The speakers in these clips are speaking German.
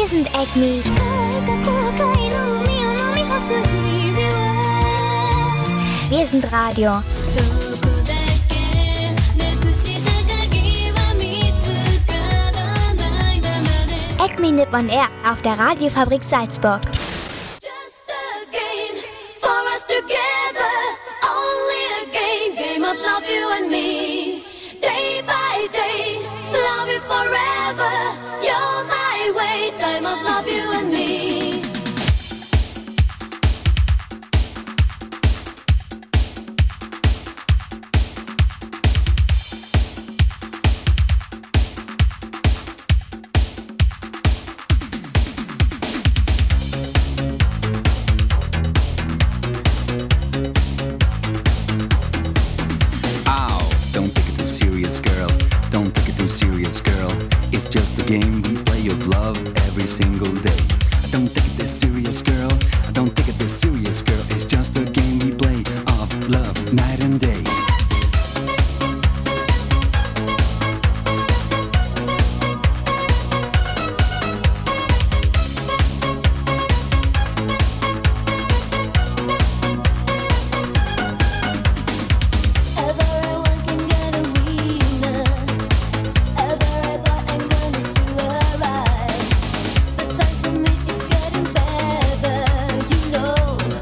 Wir sind Acme. Wir sind Radio. Acme Nippon Air auf der Radiofabrik Salzburg. Just a game for us together. Only a game of love, you and me. Day by day, love you forever. You're my way, time of love, you and me. Game we play of love every single day. Don't take it this serious, girl. Don't take it this serious, girl. It's just a game we play of love night and day. The time for me is getting better, you know.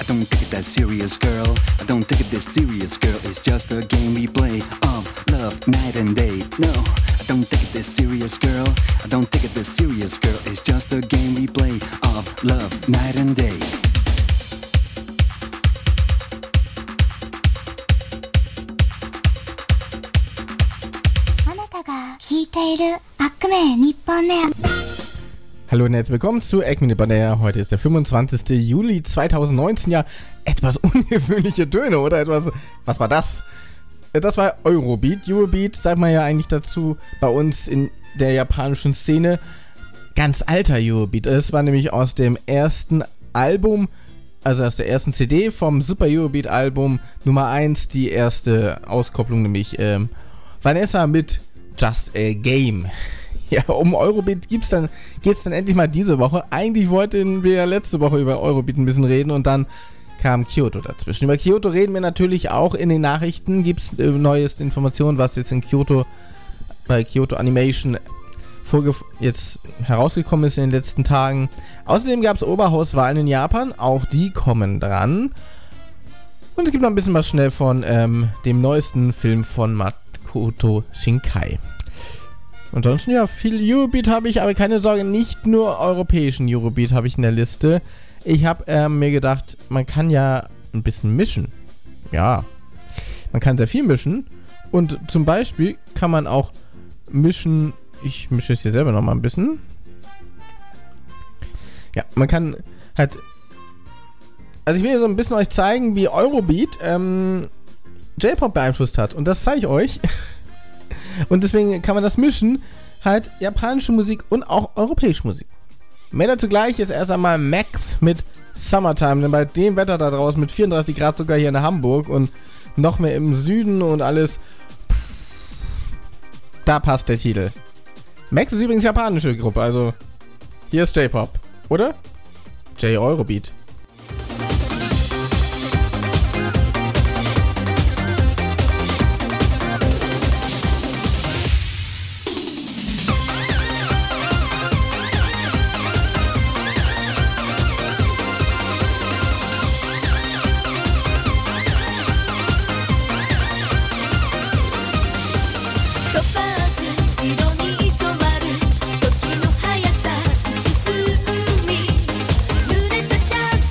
I don't take it that serious, girl. I don't take it this serious, girl. It's just a game we play of love, night and day. No, I don't take it this serious, girl. I don't take it this serious, girl. It's just a game we play of love, night and day. あなたが聞いているアックメ日本ネア。 Hallo und herzlich willkommen zu Eggman Banner. Heute ist der 25. Juli 2019. Ja, etwas ungewöhnliche Töne, oder? Was war das? Das war Eurobeat. Eurobeat sagt man ja eigentlich dazu bei uns in der japanischen Szene. Ganz alter Eurobeat. Es war nämlich aus dem ersten Album, also aus der ersten CD vom Super Eurobeat Album Nummer 1, die erste Auskopplung, nämlich Vanessa mit Just a Game. Ja, um Eurobeat geht's dann endlich mal diese Woche. Eigentlich wollten wir ja letzte Woche über Eurobeat ein bisschen reden und dann kam Kyoto dazwischen. Über Kyoto reden wir natürlich auch in den Nachrichten. Gibt's neueste Informationen, was jetzt in Kyoto bei Kyoto Animation jetzt herausgekommen ist in den letzten Tagen. Außerdem gab es Oberhauswahlen in Japan. Auch die kommen dran. Und es gibt noch ein bisschen was schnell von dem neuesten Film von Makoto Shinkai. Ansonsten, ja, viel Eurobeat habe ich, aber keine Sorge, nicht nur europäischen Eurobeat habe ich in der Liste. Ich habe mir gedacht, man kann ja ein bisschen mischen. Ja, man kann sehr viel mischen. Und zum Beispiel kann man auch mischen, ich mische es hier selber nochmal ein bisschen. Ja, man kann halt, also ich will hier so ein bisschen euch zeigen, wie Eurobeat J-Pop beeinflusst hat. Und das zeige ich euch. Und deswegen kann man das mischen, halt japanische Musik und auch europäische Musik. Mehr dazu gleich, ist erst einmal Max mit Summertime, denn bei dem Wetter da draußen mit 34 Grad sogar hier in Hamburg und noch mehr im Süden und alles, da passt der Titel. Max ist übrigens japanische Gruppe, also hier ist J-Pop, oder? J-Eurobeat. 「濡れたシャツ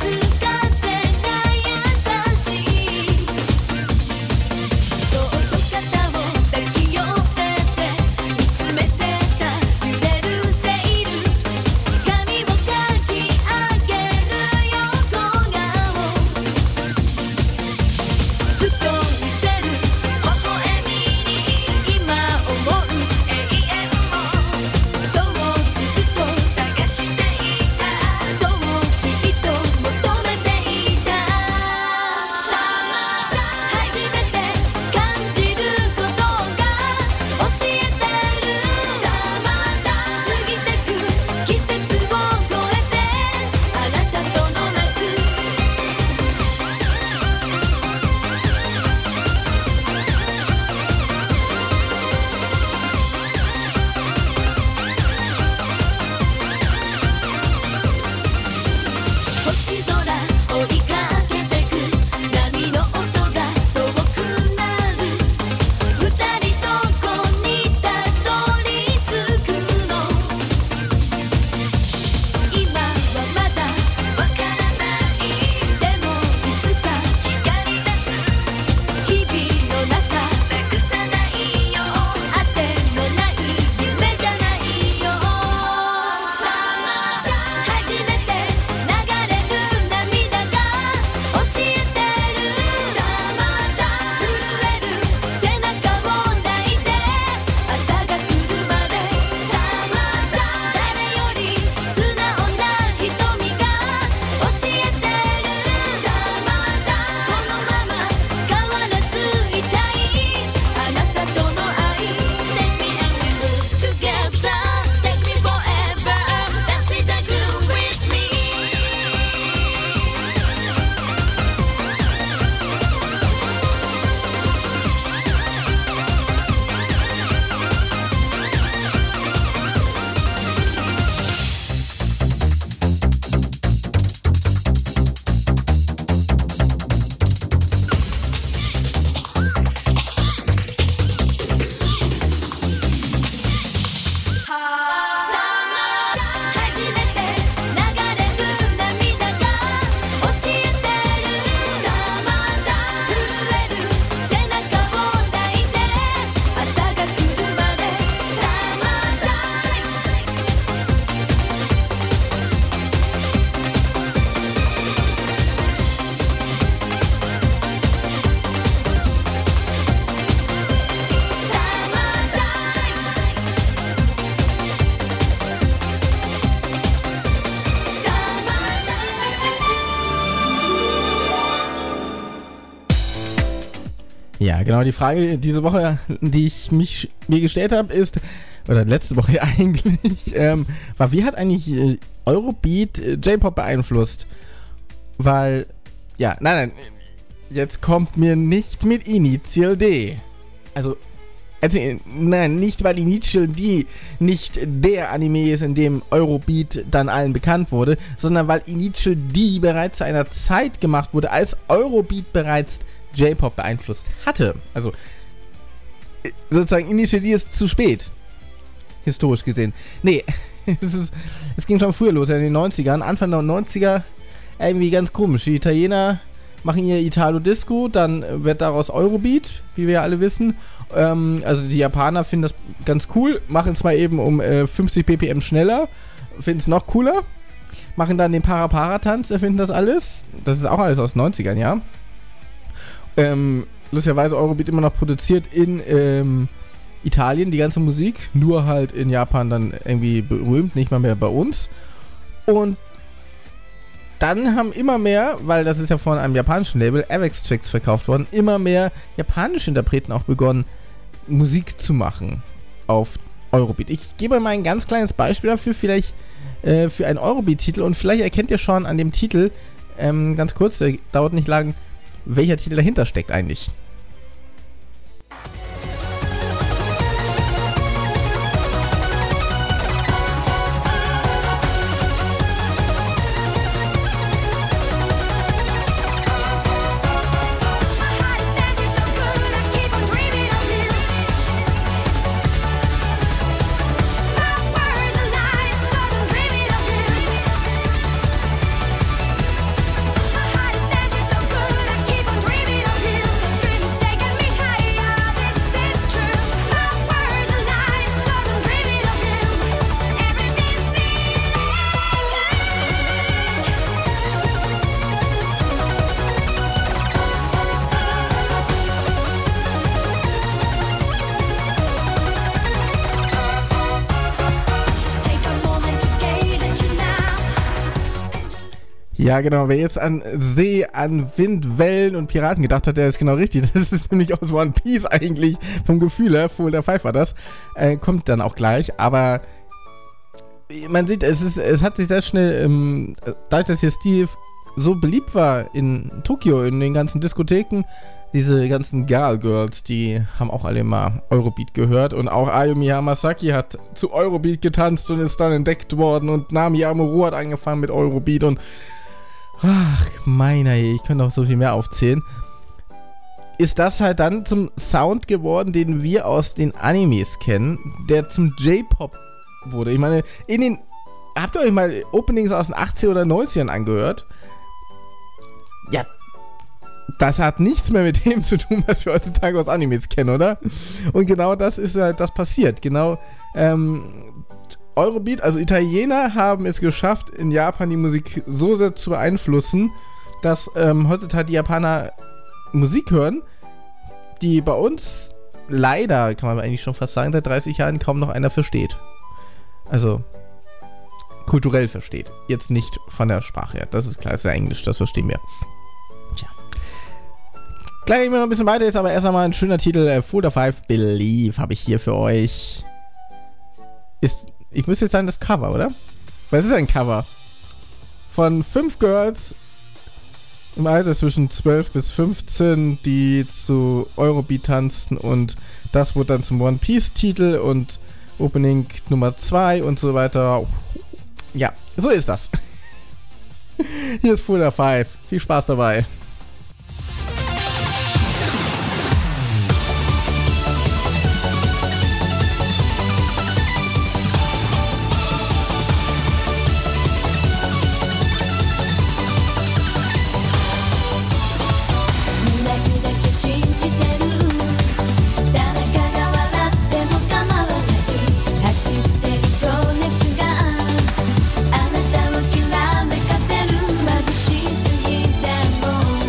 Ja, genau, die Frage diese Woche, die ich mir gestellt habe, ist, oder letzte Woche eigentlich, war, wie hat eigentlich Eurobeat J-Pop beeinflusst? Weil, ja, nein, jetzt kommt mir nicht mit Initial D. Also, nein, nicht weil Initial D nicht der Anime ist, in dem Eurobeat dann allen bekannt wurde, sondern weil Initial D bereits zu einer Zeit gemacht wurde, als Eurobeat bereits J-Pop beeinflusst hatte. Also, sozusagen, Initial D ist zu spät. Historisch gesehen. Nee, es ging schon früher los, in den 90ern, Anfang der 90er, irgendwie ganz komisch. Die Italiener machen ihr Italo-Disco, dann wird daraus Eurobeat, wie wir ja alle wissen. Also die Japaner finden das ganz cool, machen es mal eben um 50 ppm schneller, finden es noch cooler, machen dann den Para-Para-Tanz, erfinden das alles. Das ist auch alles aus den 90ern, ja. Lustigerweise Eurobeat immer noch produziert in Italien, die ganze Musik, nur halt in Japan dann irgendwie berühmt, nicht mal mehr bei uns. Und dann haben immer mehr, weil das ist ja von einem japanischen Label, Avex Trax verkauft worden, immer mehr japanische Interpreten auch begonnen, Musik zu machen auf Eurobeat. Ich gebe mal ein ganz kleines Beispiel dafür, vielleicht für einen Eurobeat-Titel, und vielleicht erkennt ihr schon an dem Titel, ganz kurz, der dauert nicht lang, welcher Titel dahinter steckt eigentlich. Ja, genau. Wer jetzt an See, an Wind, Wellen und Piraten gedacht hat, der ist genau richtig. Das ist nämlich aus One Piece eigentlich vom Gefühl her. Full der Five war das. Kommt dann auch gleich. Aber man sieht, es hat sich sehr schnell, dadurch, dass hier Steve so beliebt war in Tokio, in den ganzen Diskotheken, diese ganzen Girls, die haben auch alle mal Eurobeat gehört. Und auch Ayumi Hamasaki hat zu Eurobeat getanzt und ist dann entdeckt worden. Und Nami Amuro hat angefangen mit Eurobeat und ach, meiner, ich könnte auch so viel mehr aufzählen. Ist das halt dann zum Sound geworden, den wir aus den Animes kennen, der zum J-Pop wurde. Ich meine, habt ihr euch mal Openings aus den 80er oder 90ern angehört? Ja, das hat nichts mehr mit dem zu tun, was wir heutzutage aus Animes kennen, oder? Und genau das ist halt das passiert. Genau, Eurobeat, also Italiener haben es geschafft, in Japan die Musik so sehr zu beeinflussen, dass heutzutage die Japaner Musik hören, die bei uns leider, kann man eigentlich schon fast sagen, seit 30 Jahren kaum noch einer versteht. Also kulturell versteht. Jetzt nicht von der Sprache her. Das ist klar, ist ja Englisch, das verstehen wir. Tja. Gleich gehen wir noch ein bisschen weiter, ist aber erst einmal ein schöner Titel. Full of Five Believe habe ich hier für euch. Ich müsste jetzt sagen, das Cover, oder? Weil es ist ein Cover. Von 5 Girls im Alter zwischen 12 bis 15, die zu Eurobeat tanzten, und das wurde dann zum One Piece Titel und Opening Nummer 2 und so weiter. Ja, so ist das. Hier ist Full of Five. Viel Spaß dabei. 「あなたをきらめかせる眩しすぎても」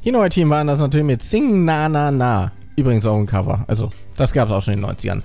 Innovativ waren das natürlich mit Sing Na Na Na. Übrigens auch ein Cover. Also, das gab es auch schon in den 90ern.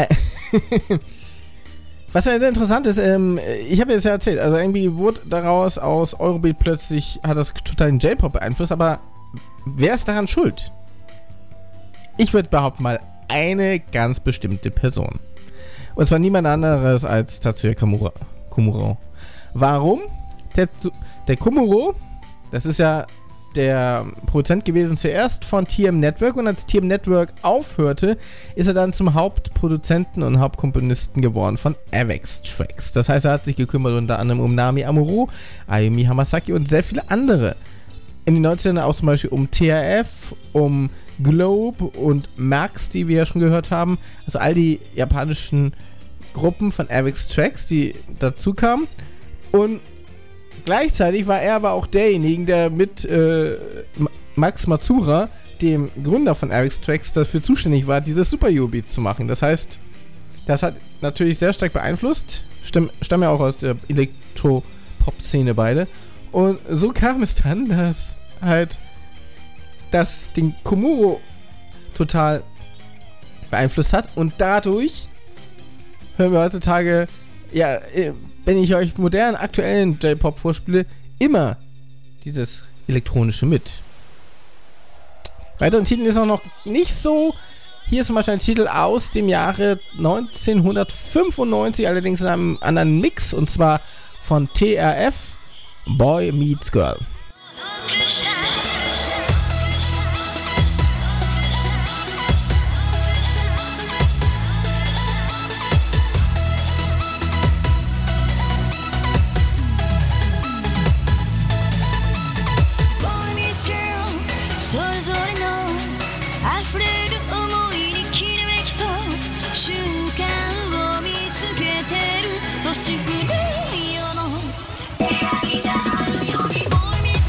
Was ja sehr interessant ist, ich habe jetzt ja erzählt, also irgendwie wurde daraus aus Eurobeat plötzlich, hat das total den J-Pop beeinflusst, aber wer ist daran schuld? Ich würde behaupten mal, eine ganz bestimmte Person. Und zwar niemand anderes als Tatsuya Komuro. Warum? Der Komuro, das ist ja der Produzent gewesen zuerst von TM Network, und als TM Network aufhörte, ist er dann zum Hauptproduzenten und Hauptkomponisten geworden von Avex Trax. Das heißt, er hat sich gekümmert unter anderem um Nami Amuro, Ayumi Hamasaki und sehr viele andere. In den 90ern auch zum Beispiel um TRF, um Globe und Max, die wir ja schon gehört haben. Also all die japanischen Gruppen von Avex Trax, die dazu kamen. Und gleichzeitig war er aber auch derjenige, der mit Max Matsura, dem Gründer von Avex Trax, dafür zuständig war, dieses Super Eurobeat zu machen. Das heißt, das hat natürlich sehr stark beeinflusst. Stammen ja auch aus der Elektro-Pop-Szene beide. Und so kam es dann, dass halt das den Komuro total beeinflusst hat. Und dadurch hören wir heutzutage, ja, wenn ich euch modernen, aktuellen J-Pop vorspiele, immer dieses Elektronische mit. Weiteren Titel ist auch noch nicht so. Hier ist zum Beispiel ein Titel aus dem Jahre 1995, allerdings in einem anderen Mix, und zwar von TRF, Boy Meets Girl. Boy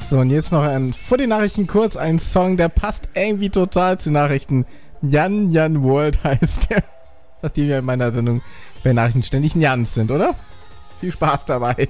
So, und jetzt noch vor den Nachrichten kurz ein Song, der passt irgendwie total zu Nachrichten. Jan World heißt der. Nachdem wir in meiner Sendung bei Nachrichten ständig Jans sind, oder? Viel Spaß dabei.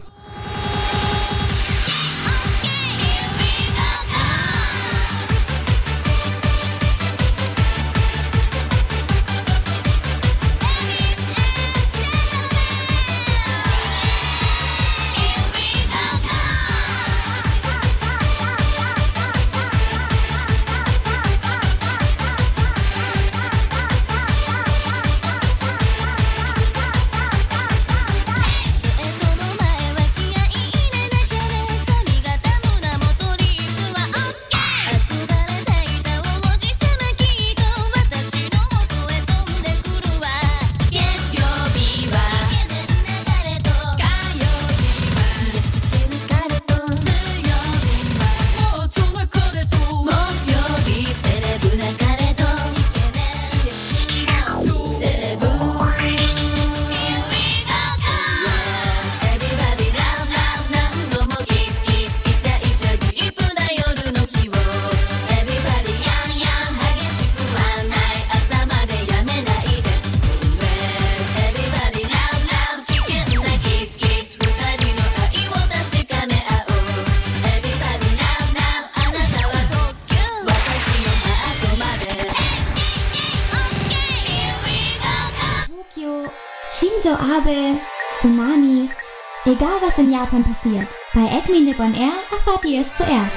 Shinzo Abe, Tsunami. Egal was in Japan passiert, bei Acme Nippon Air erfahrt ihr es zuerst.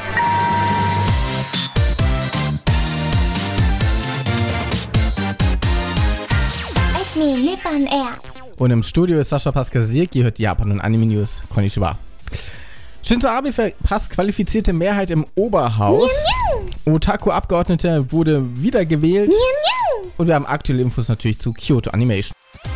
Acme Nippon Air. Und im Studio ist Sascha Paskasiek, ihr hört Japan und Anime News. Konnichiwa. Shinzo Abe verpasst qualifizierte Mehrheit im Oberhaus. Otaku-Abgeordneter wurde wiedergewählt. Und wir haben aktuelle Infos natürlich zu Kyoto Animation.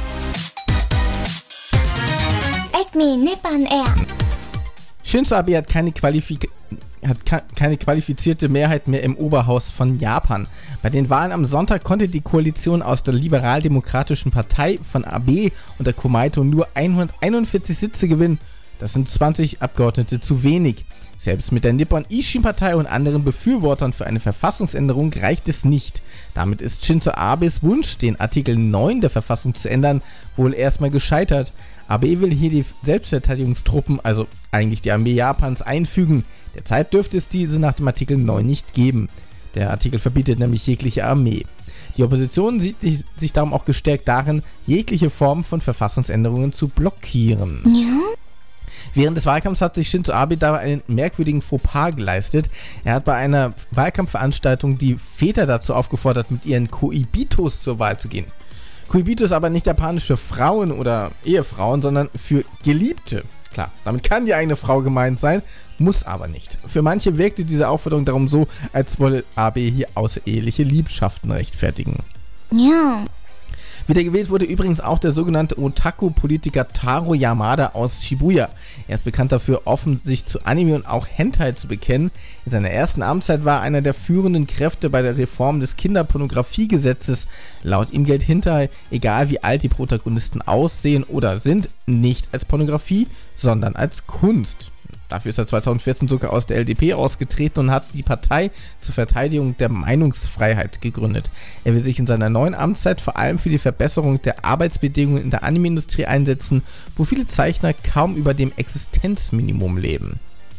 Acme Nippon Air. Shinzo Abe hat keine qualifizierte Mehrheit mehr im Oberhaus von Japan. Bei den Wahlen am Sonntag konnte die Koalition aus der Liberal-Demokratischen Partei von Abe und der Komeito nur 141 Sitze gewinnen. Das sind 20 Abgeordnete zu wenig. Selbst mit der Nippon-Ishin-Partei und anderen Befürwortern für eine Verfassungsänderung reicht es nicht. Damit ist Shinzo Abes Wunsch, den Artikel 9 der Verfassung zu ändern, wohl erstmal gescheitert. Abe will hier die Selbstverteidigungstruppen, also eigentlich die Armee Japans, einfügen. Derzeit dürfte es diese nach dem Artikel 9 nicht geben. Der Artikel verbietet nämlich jegliche Armee. Die Opposition sieht sich darum auch gestärkt darin, jegliche Form von Verfassungsänderungen zu blockieren. Ja? Während des Wahlkampfs hat sich Shinzo Abe dabei einen merkwürdigen Fauxpas geleistet. Er hat bei einer Wahlkampfveranstaltung die Väter dazu aufgefordert, mit ihren Koibitos zur Wahl zu gehen. Koibito ist aber nicht japanisch für Frauen oder Ehefrauen, sondern für Geliebte. Klar, damit kann die eigene Frau gemeint sein, muss aber nicht. Für manche wirkte diese Aufforderung darum so, als wolle Abe hier außereheliche Liebschaften rechtfertigen. Ja. Wiedergewählt wurde übrigens auch der sogenannte Otaku-Politiker Taro Yamada aus Shibuya. Er ist bekannt dafür, offen sich zu Anime und auch Hentai zu bekennen. In seiner ersten Amtszeit war er einer der führenden Kräfte bei der Reform des Kinderpornografiegesetzes. Laut ihm gilt Hentai, egal wie alt die Protagonisten aussehen oder sind, nicht als Pornografie, sondern als Kunst. Dafür ist er 2014 sogar aus der LDP ausgetreten und hat die Partei zur Verteidigung der Meinungsfreiheit gegründet. Er will sich in seiner neuen Amtszeit vor allem für die Verbesserung der Arbeitsbedingungen in der Anime-Industrie einsetzen, wo viele Zeichner kaum über dem Existenzminimum leben.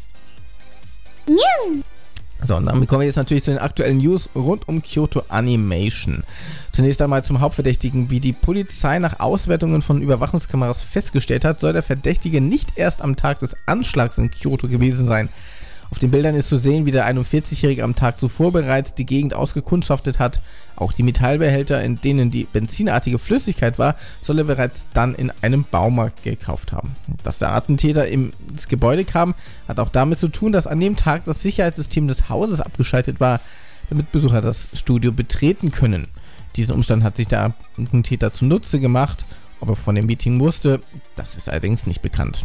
Ja. So, und damit kommen wir jetzt natürlich zu den aktuellen News rund um Kyoto Animation. Zunächst einmal zum Hauptverdächtigen. Wie die Polizei nach Auswertungen von Überwachungskameras festgestellt hat, soll der Verdächtige nicht erst am Tag des Anschlags in Kyoto gewesen sein. Auf den Bildern ist zu sehen, wie der 41-Jährige am Tag zuvor bereits die Gegend ausgekundschaftet hat. Auch die Metallbehälter, in denen die benzinartige Flüssigkeit war, soll er bereits dann in einem Baumarkt gekauft haben. Dass der Attentäter ins Gebäude kam, hat auch damit zu tun, dass an dem Tag das Sicherheitssystem des Hauses abgeschaltet war, damit Besucher das Studio betreten können. Diesen Umstand hat sich der Attentäter zunutze gemacht. Ob er von dem Meeting wusste, das ist allerdings nicht bekannt.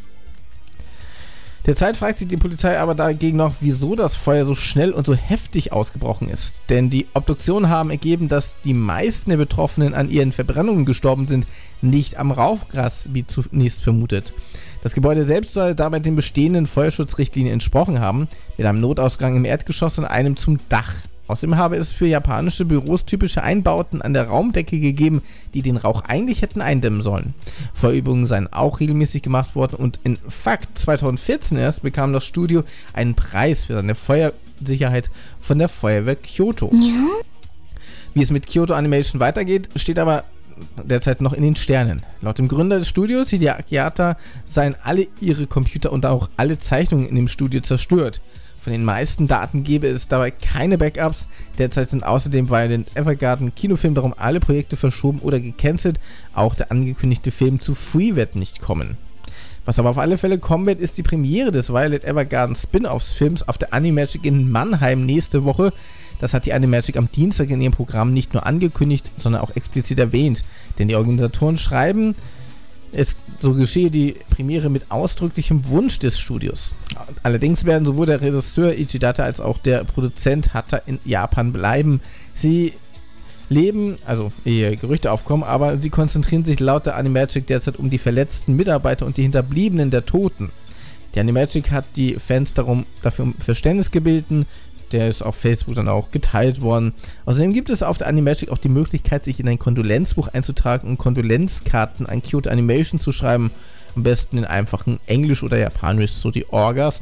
Derzeit fragt sich die Polizei aber dagegen noch, wieso das Feuer so schnell und so heftig ausgebrochen ist. Denn die Obduktionen haben ergeben, dass die meisten der Betroffenen an ihren Verbrennungen gestorben sind, nicht am Rauchgas, wie zunächst vermutet. Das Gebäude selbst soll dabei den bestehenden Feuerschutzrichtlinien entsprochen haben, mit einem Notausgang im Erdgeschoss und einem zum Dach. Außerdem habe es für japanische Büros typische Einbauten an der Raumdecke gegeben, die den Rauch eigentlich hätten eindämmen sollen. Feuerübungen seien auch regelmäßig gemacht worden und in Fakt 2014 erst bekam das Studio einen Preis für seine Feuersicherheit von der Feuerwehr Kyoto. Ja? Wie es mit Kyoto Animation weitergeht, steht aber derzeit noch in den Sternen. Laut dem Gründer des Studios, Hideaki Akiyata, seien alle ihre Computer und auch alle Zeichnungen in dem Studio zerstört. Von den meisten Daten gäbe es dabei keine Backups. Derzeit sind außerdem Violet Evergarden Kinofilm darum alle Projekte verschoben oder gecancelt. Auch der angekündigte Film zu Free wird nicht kommen. Was aber auf alle Fälle kommen wird, ist die Premiere des Violet Evergarden Spin-Offs-Films auf der Animagic in Mannheim nächste Woche. Das hat die Animagic am Dienstag in ihrem Programm nicht nur angekündigt, sondern auch explizit erwähnt. Denn die Organisatoren schreiben, so geschehe die Premiere mit ausdrücklichem Wunsch des Studios. Allerdings werden sowohl der Regisseur Ichidata als auch der Produzent Hata in Japan bleiben. Sie leben, also ehe Gerüchte aufkommen, aber sie konzentrieren sich laut der Animagic derzeit um die verletzten Mitarbeiter und die Hinterbliebenen der Toten. Die Animagic hat die Fans dafür um Verständnis gebeten. Der ist auf Facebook dann auch geteilt worden. Außerdem gibt es auf der Animagic auch die Möglichkeit, sich in ein Kondolenzbuch einzutragen und Kondolenzkarten an Kyoto Animation zu schreiben. Am besten in einfachen Englisch oder Japanisch, so die Orgas.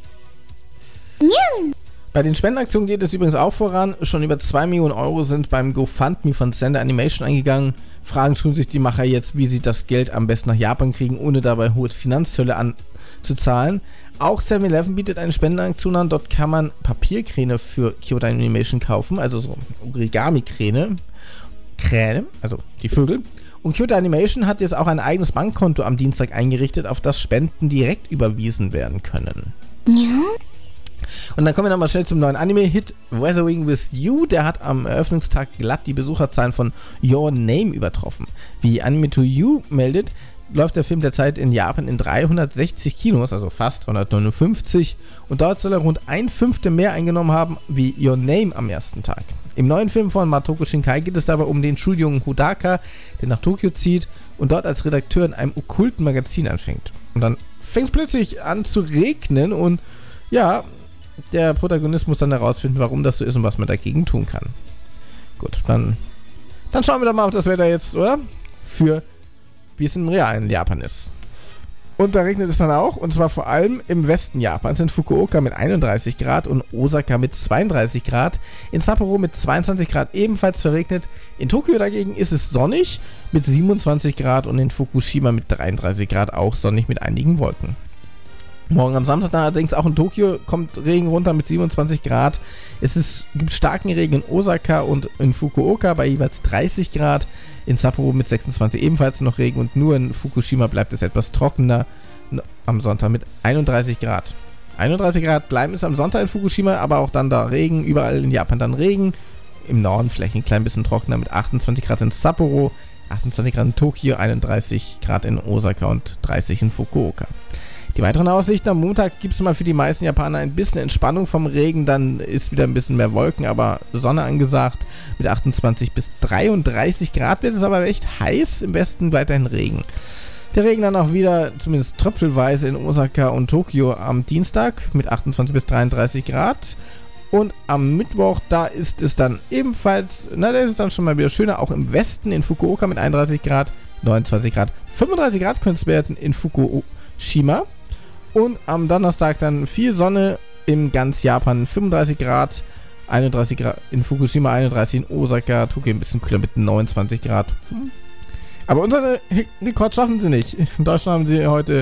Ja. Bei den Spendenaktionen geht es übrigens auch voran. Schon über 2 Millionen Euro sind beim GoFundMe von Sender Animation eingegangen. Fragen tun sich die Macher jetzt, wie sie das Geld am besten nach Japan kriegen, ohne dabei hohe Finanzzölle anzuzahlen. Auch 7-Eleven bietet eine Spendenaktion an. Dort kann man Papierkräne für Kyoto Animation kaufen, also so Origami-Kräne, also die Vögel. Und Kyoto Animation hat jetzt auch ein eigenes Bankkonto am Dienstag eingerichtet, auf das Spenden direkt überwiesen werden können. Ja. Und dann kommen wir nochmal schnell zum neuen Anime-Hit Weathering with You. Der hat am Eröffnungstag glatt die Besucherzahlen von Your Name übertroffen. Wie Anime to You meldet, läuft der Film derzeit in Japan in 360 Kinos, also fast 359, und dort soll er rund 1/5 mehr eingenommen haben wie Your Name am ersten Tag. Im neuen Film von Matoko Shinkai geht es dabei um den Schuljungen Hodaka, der nach Tokio zieht und dort als Redakteur in einem okkulten Magazin anfängt. Und dann fängt es plötzlich an zu regnen und ja, der Protagonist muss dann herausfinden, warum das so ist und was man dagegen tun kann. Gut, dann schauen wir doch mal auf das Wetter jetzt, oder? Wie es im realen Japan ist. Und da regnet es dann auch, und zwar vor allem im Westen Japans, in Fukuoka mit 31 Grad und Osaka mit 32 Grad, in Sapporo mit 22 Grad ebenfalls verregnet, in Tokio dagegen ist es sonnig mit 27 Grad und in Fukushima mit 33 Grad auch sonnig mit einigen Wolken. Morgen am Samstag allerdings auch in Tokio kommt Regen runter mit 27 Grad. Gibt starken Regen in Osaka und in Fukuoka bei jeweils 30 Grad. In Sapporo mit 26 ebenfalls noch Regen und nur in Fukushima bleibt es etwas trockener am Sonntag mit 31 Grad. 31 Grad bleiben es am Sonntag in Fukushima, aber auch dann da Regen, überall in Japan dann Regen. Im Norden vielleicht ein klein bisschen trockener mit 28 Grad in Sapporo, 28 Grad in Tokio, 31 Grad in Osaka und 30 in Fukuoka. Die weiteren Aussichten: am Montag gibt es mal für die meisten Japaner ein bisschen Entspannung vom Regen, dann ist wieder ein bisschen mehr Wolken, aber Sonne angesagt. Mit 28 bis 33 Grad wird es aber recht heiß, im Westen weiterhin Regen. Der Regen dann auch wieder, zumindest tröpfelweise, in Osaka und Tokio am Dienstag mit 28 bis 33 Grad. Und am Mittwoch, da ist es dann ebenfalls, da ist es dann schon mal wieder schöner, auch im Westen in Fukuoka mit 31 Grad, 29 Grad, 35 Grad könnte es werden in Fukushima. Und am Donnerstag dann viel Sonne in ganz Japan, 35 Grad, 31 Grad in Fukushima, 31 in Osaka, Tokio ein bisschen kühler mit 29 Grad. Aber unseren Rekord schaffen sie nicht. In Deutschland haben heute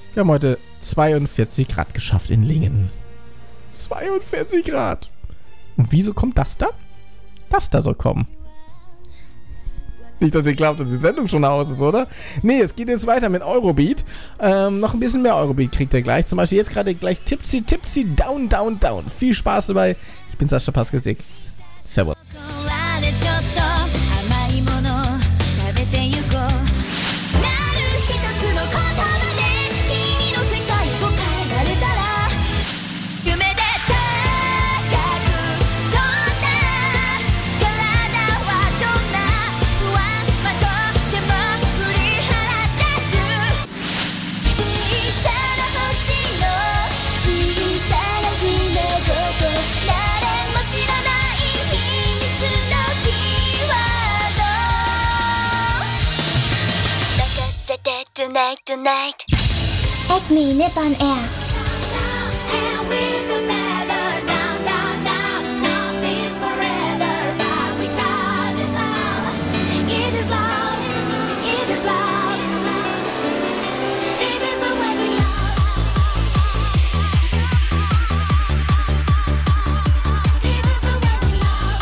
42 Grad geschafft in Lingen. 42 Grad. Und wieso kommt das da? Das da soll kommen. Nicht, dass ihr glaubt, dass die Sendung schon aus ist, oder? Nee, es geht jetzt weiter mit Eurobeat. Noch ein bisschen mehr Eurobeat kriegt ihr gleich. Zum Beispiel jetzt gerade gleich Tipsy, Down, Down, Down. Viel Spaß dabei. Ich bin Sascha Paskasik. Servus. See tonight, tonight. Acme Nippon Air. And we're together, down, down, down. Nothing's forever, but we got this love. It is love, it is love. It is the way we love. It is the way we love.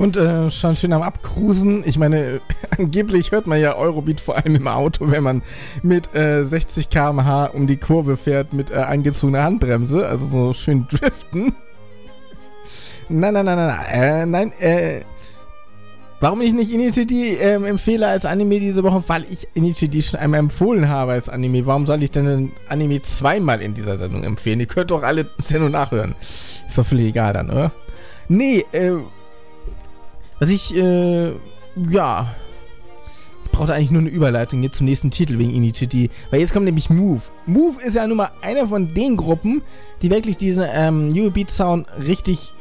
Und schon schön am Abcruisen. Ich meine, angeblich hört man ja Eurobeat vor allem im Auto, wenn man mit 60 km/h um die Kurve fährt mit angezogener Handbremse. Also so schön driften. Nein. Warum ich nicht Initiative empfehle als Anime diese Woche? Weil ich Initiative schon einmal empfohlen habe als Anime. Warum soll ich denn ein Anime zweimal in dieser Sendung empfehlen? Ihr könnt doch alle Sendung nachhören. Ist doch völlig egal dann, oder? Nee, was ich brauchte eigentlich nur eine Überleitung jetzt zum nächsten Titel wegen Initiative. Weil jetzt kommt nämlich Move. Move ist ja nun mal einer von den Gruppen, die wirklich diesen Eurobeat-Sound richtig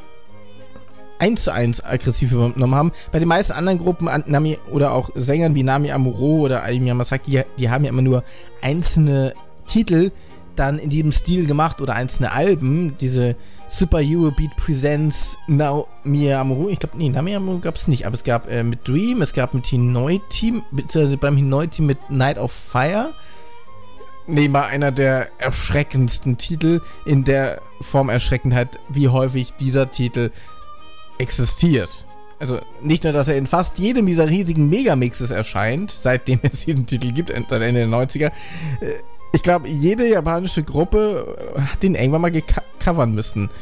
1:1 aggressiv übernommen haben. Bei den meisten anderen Gruppen, Nami oder auch Sängern wie Nami Amuro oder Ayumi Yamasaki, die haben ja immer nur einzelne Titel dann in diesem Stil gemacht oder einzelne Alben. Diese Super Eurobeat Presents Nami Amuro. Ich glaube, nee, Nami Amuro gab es nicht, aber es gab mit Dream, es gab mit Hinoi Team, beziehungsweise beim Hinoi Team mit Night of Fire. Nebenbei einer der erschreckendsten Titel in der Form Erschreckendheit, wie häufig dieser Titel existiert. Also nicht nur, dass er in fast jedem dieser riesigen Megamixes erscheint, seitdem es diesen Titel gibt, seit Ende der 90er. Ich glaube, jede japanische Gruppe hat den irgendwann mal gecovern müssen.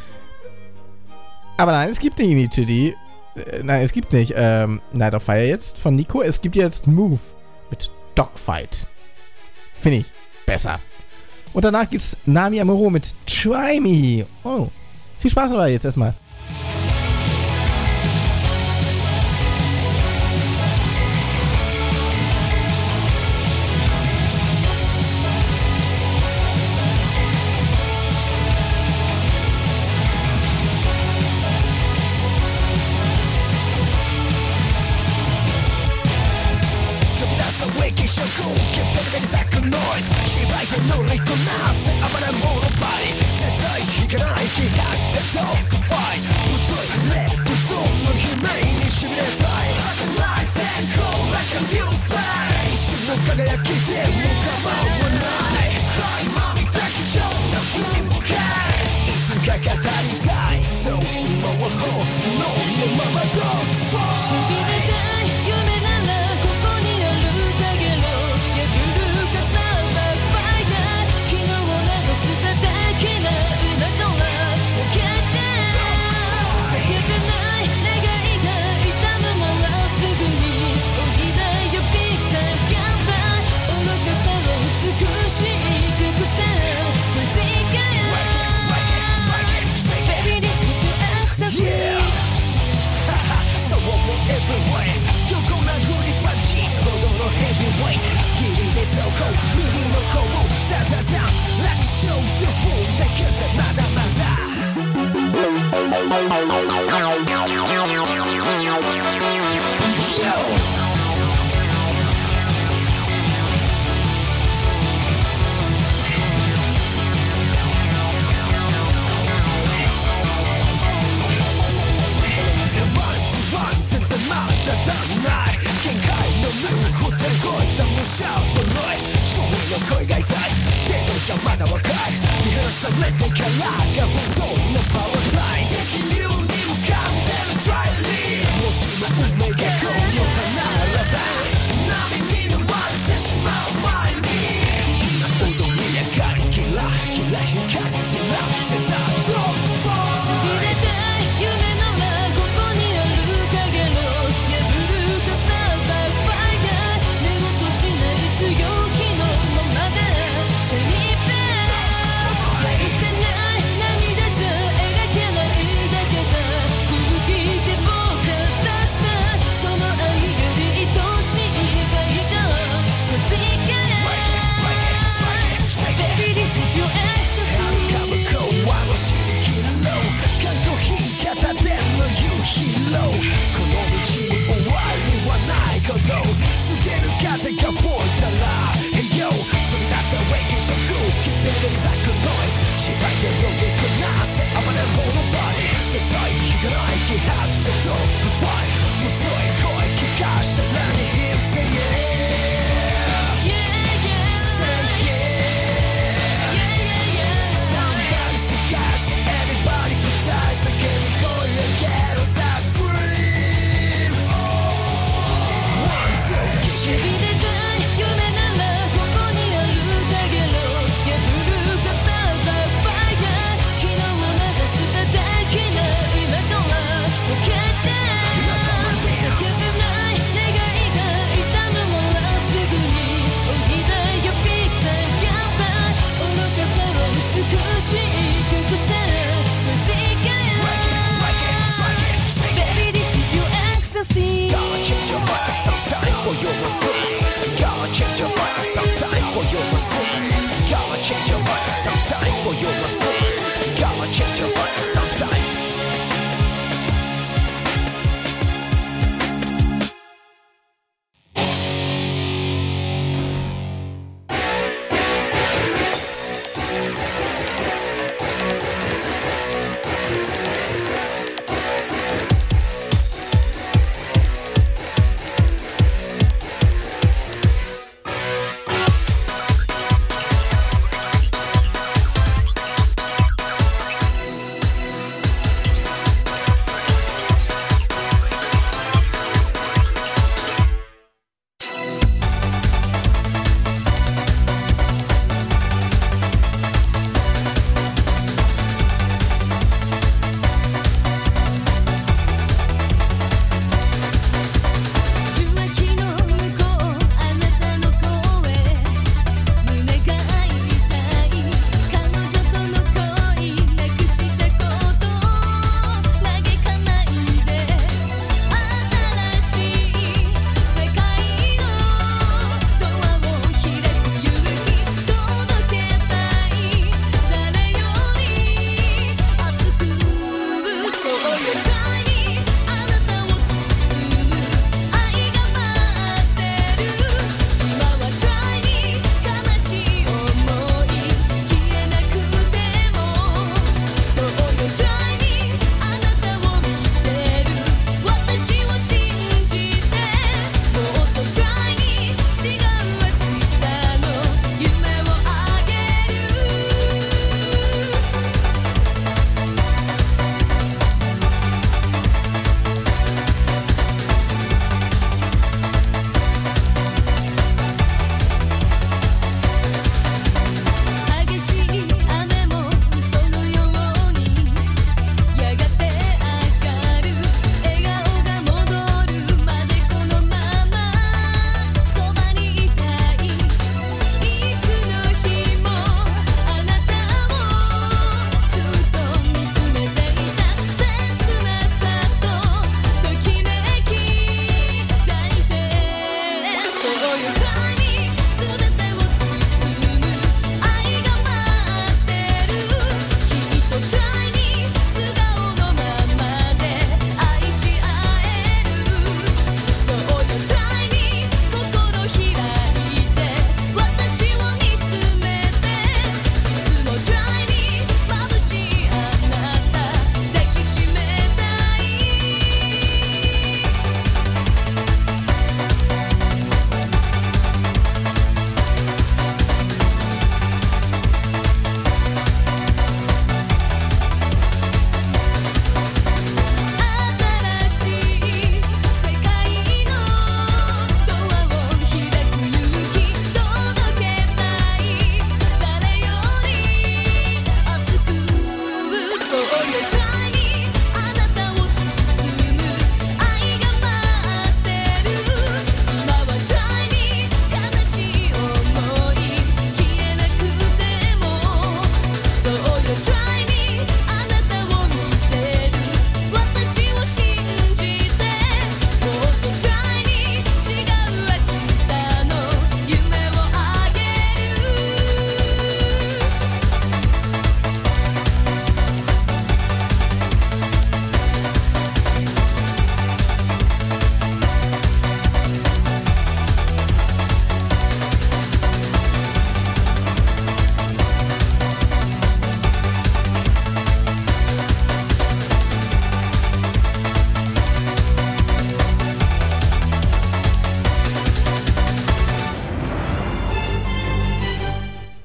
Aber nein, es gibt nicht Initiative. Nein, es gibt nicht Night of Fire jetzt von Nico. Es gibt jetzt Move mit Dogfight. Finde ich besser. Und danach gibt's Nami Amuro mit Try Me. Oh, viel Spaß dabei jetzt erstmal. 「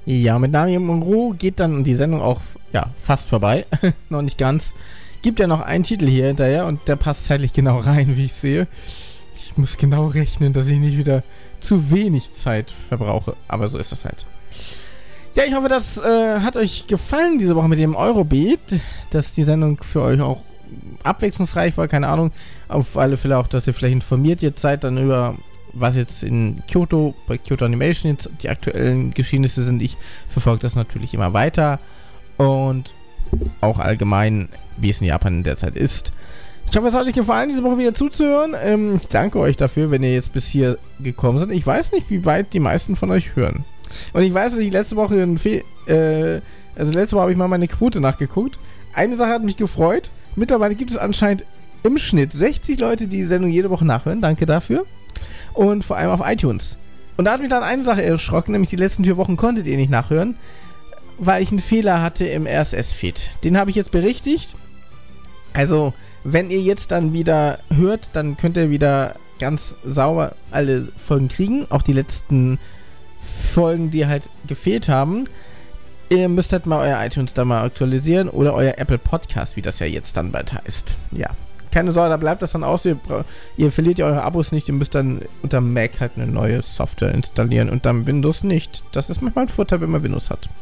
Ja, mit Nami Monroe geht dann die Sendung auch fast vorbei. Noch nicht ganz. Gibt ja noch einen Titel hier hinterher und der passt zeitlich genau rein, wie ich sehe. Ich muss genau rechnen, dass ich nicht wieder zu wenig Zeit verbrauche. Aber so ist das halt. Ja, ich hoffe, das hat euch gefallen diese Woche mit dem Eurobeat. Dass die Sendung für euch auch abwechslungsreich war, keine Ahnung. Auf alle Fälle auch, dass ihr vielleicht informiert jetzt seid dann über, was jetzt in Kyoto, bei Kyoto Animation jetzt die aktuellen Geschehnisse sind. Ich verfolge das natürlich immer weiter. Und auch allgemein, wie es in Japan derzeit ist. Ich hoffe, es hat euch gefallen, diese Woche wieder zuzuhören. Ich danke euch dafür, wenn ihr jetzt bis hier gekommen seid. Ich weiß nicht, wie weit die meisten von euch hören. Und ich weiß, dass ich letzte Woche letzte Woche habe ich mal meine Quote nachgeguckt. Eine Sache hat mich gefreut. Mittlerweile gibt es anscheinend im Schnitt 60 Leute, die Sendung jede Woche nachhören. Danke dafür. Und vor allem auf iTunes. Und da hat mich dann eine Sache erschrocken, nämlich die letzten 4 Wochen konntet ihr nicht nachhören, weil ich einen Fehler hatte im RSS-Feed. Den habe ich jetzt berichtigt. Also, wenn ihr jetzt dann wieder hört, dann könnt ihr wieder ganz sauber alle Folgen kriegen. Auch die letzten Folgen, die halt gefehlt haben. Ihr müsst halt mal euer iTunes da mal aktualisieren oder euer Apple Podcast, wie das ja jetzt dann bald heißt. Ja, keine Sorge, da bleibt das dann aus. Ihr verliert ja eure Abos nicht. Ihr müsst dann unter Mac halt eine neue Software installieren und dann Windows nicht. Das ist manchmal ein Vorteil, wenn man Windows hat.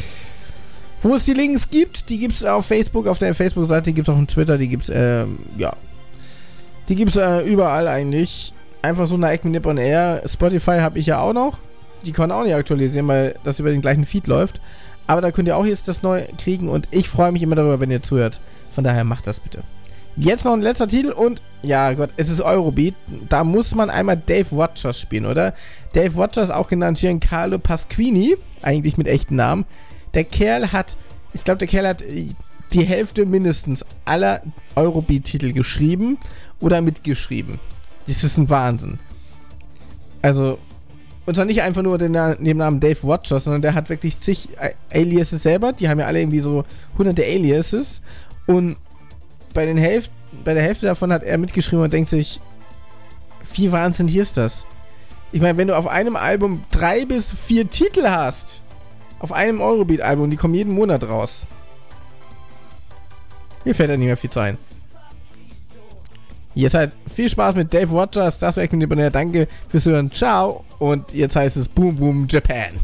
Wo es die Links gibt, die gibt es auf Facebook, auf der Facebook-Seite, die gibt es auch auf Twitter, die gibt es, die gibt es überall eigentlich. Einfach so nach Acme Nippon Air. Spotify habe ich ja auch noch. Die kann auch nicht aktualisieren, weil das über den gleichen Feed läuft. Aber da könnt ihr auch jetzt das neu kriegen und ich freue mich immer darüber, wenn ihr zuhört. Von daher macht das bitte. Jetzt noch ein letzter Titel und, ja Gott, es ist Eurobeat. Da muss man einmal Dave Watchers spielen, oder? Dave Watchers, auch genannt Giancarlo Pasquini, eigentlich mit echten Namen. Der Kerl hat die Hälfte mindestens aller Eurobeat-Titel geschrieben oder mitgeschrieben. Das ist ein Wahnsinn. Also, und zwar nicht einfach nur den Namen Dave Watchers, sondern der hat wirklich zig Aliases selber. Die haben ja alle irgendwie so hunderte Aliases. Und bei der Hälfte davon hat er mitgeschrieben und denkt sich, wie Wahnsinn hier ist das. Ich meine, wenn du auf einem Album 3 bis 4 Titel hast, auf einem Eurobeat-Album, die kommen jeden Monat raus. Mir fällt da nicht mehr viel zu ein. Jetzt halt viel Spaß mit Dave Watchers, das war Acme Nippon Air. Danke fürs Hören, ciao. Und jetzt heißt es Boom Boom Japan.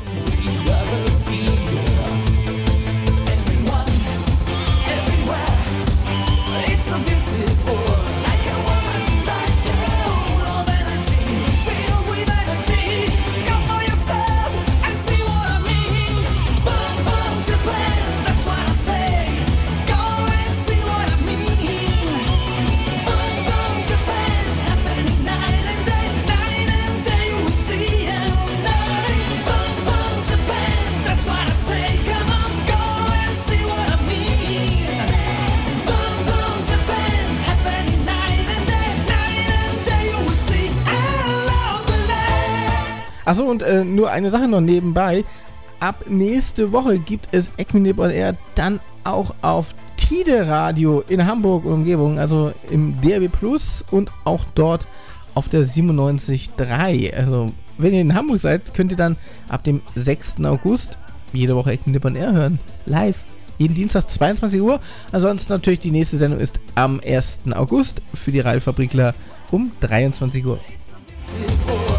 Achso, und nur eine Sache noch nebenbei. Ab nächste Woche gibt es Acme Nippon Air dann auch auf Tide Radio in Hamburg und Umgebung, also im DRB Plus und auch dort auf der 97.3. Also, wenn ihr in Hamburg seid, könnt ihr dann ab dem 6. August jede Woche Acme Nippon Air hören. Live. Jeden Dienstag 22 Uhr. Ansonsten natürlich die nächste Sendung ist am 1. August für die Radiofabrikler um 23 Uhr.